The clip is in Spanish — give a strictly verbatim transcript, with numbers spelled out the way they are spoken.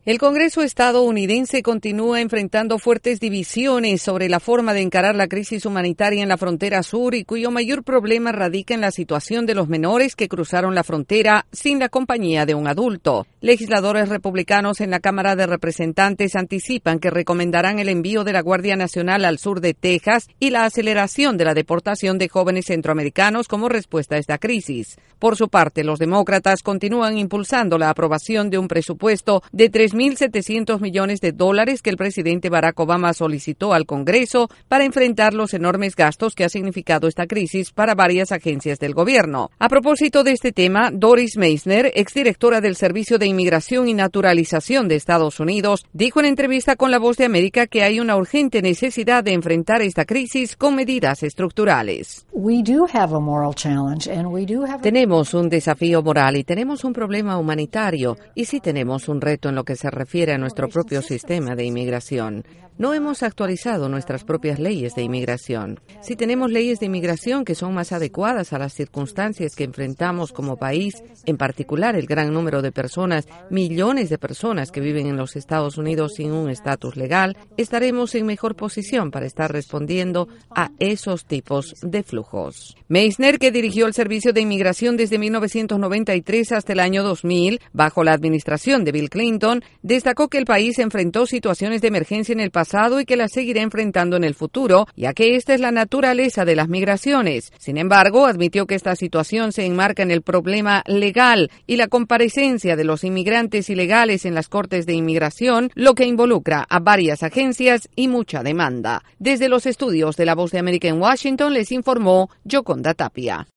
El Congreso estadounidense continúa enfrentando fuertes divisiones sobre la forma de encarar la crisis humanitaria en la frontera sur y cuyo mayor problema radica en la situación de los menores que cruzaron la frontera sin la compañía de un adulto. Legisladores republicanos en la Cámara de Representantes anticipan que recomendarán el envío de la Guardia Nacional al sur de Texas y la aceleración de la deportación de jóvenes centroamericanos como respuesta a esta crisis. Por su parte, los demócratas continúan impulsando la aprobación de un presupuesto de tres mil setecientos millones de dólares que el presidente Barack Obama solicitó al Congreso para enfrentar los enormes gastos que ha significado esta crisis para varias agencias del gobierno. A propósito de este tema, Doris Meissner, exdirectora del Servicio de Inmigración y Naturalización de Estados Unidos, dijo en entrevista con La Voz de América que hay una urgente necesidad de enfrentar esta crisis con medidas estructurales. Tenemos un desafío moral y tenemos un problema humanitario, y sí tenemos un reto en lo que se refiere a nuestro propio sistema de inmigración. No hemos actualizado nuestras propias leyes de inmigración. Si tenemos leyes de inmigración que son más adecuadas a las circunstancias que enfrentamos como país, en particular el gran número de personas, millones de personas que viven en los Estados Unidos sin un estatus legal, estaremos en mejor posición para estar respondiendo a esos tipos de flujos. Meissner, que dirigió el Servicio de Inmigración desde mil novecientos noventa y tres hasta el año dos mil, bajo la administración de Bill Clinton, destacó que el país enfrentó situaciones de emergencia en el pasado y que las seguirá enfrentando en el futuro, ya que esta es la naturaleza de las migraciones. Sin embargo, admitió que esta situación se enmarca en el problema legal y la comparecencia de los inmigrantes ilegales en las cortes de inmigración, lo que involucra a varias agencias y mucha demanda. Desde los estudios de La Voz de América en Washington les informó Yoconda Tapia.